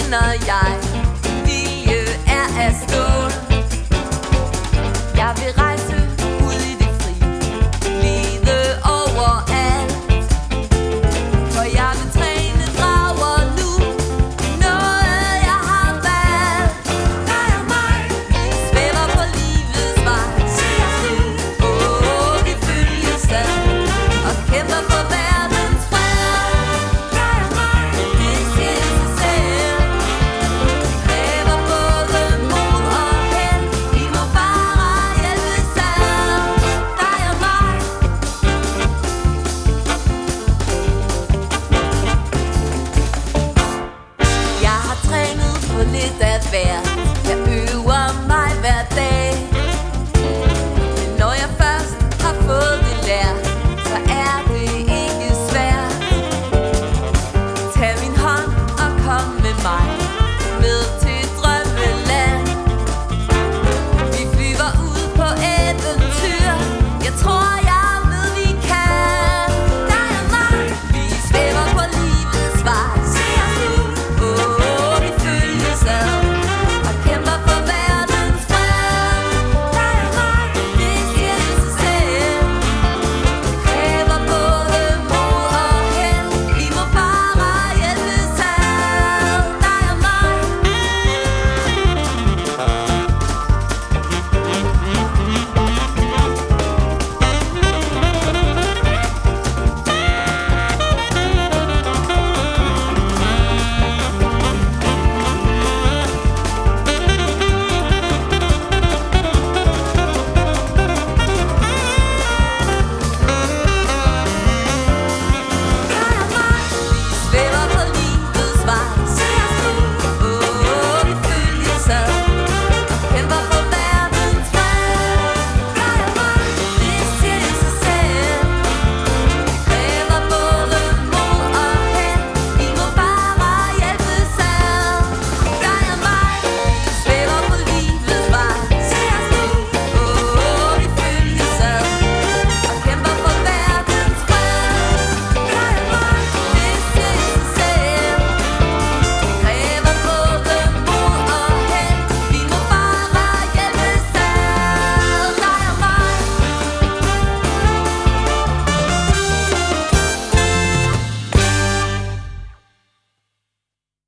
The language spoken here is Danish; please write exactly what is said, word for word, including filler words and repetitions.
mener jeg, vilje er af stål. Jeg vil rejse ud i det fri, leve overalt. For jeg vil træne drager nu, noget jeg har valgt. Dig og mig, Svæver på livets vej, se os nu. åh, vi følges ad og kæmper for verdens fred. Dig og mig, Det siger sig selv, kræver både mod og held. Vi må bare hjælpes ad, dig og mig. Jeg har trænet på lidt af hvert.